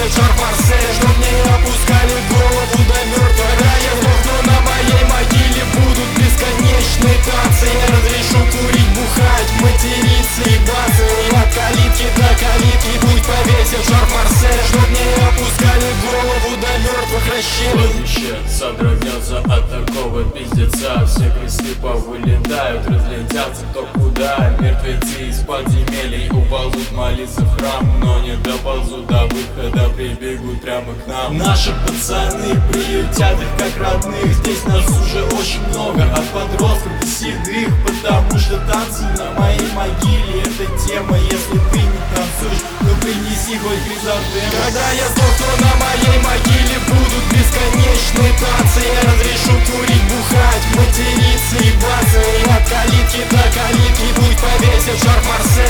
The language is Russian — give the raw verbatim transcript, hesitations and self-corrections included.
повесят шар Марсель, чтоб не опускали голову до мертвых. Когда я сдохну, на моей могиле будут бесконечные танцы. Я разрешу курить, бухать, материться и баться. И от калитки до калитки пусть повесят шар Марсель, чтоб не опускали голову до мертвых расщелин. Кладбище содрогнется от такого пиздеца. Все кресты повылетают, разлетятся кто куда. Мертвецы из подземелий уползут молиться в храм, но не доползут до выхода, прибегут прямо к нам. Наши пацаны приютят их как родных. Здесь нас уже очень много, от подростков до седых. Потому что танцы на моей могиле — это тема. Если ты не танцуешь, то принеси хоть хризантему. Когда я сдохну, на моей могиле будут бесконечные танцы. Я разрешу курить, бухать, материться и баться. И от калитки до калитки пусть повесят шар Марсель,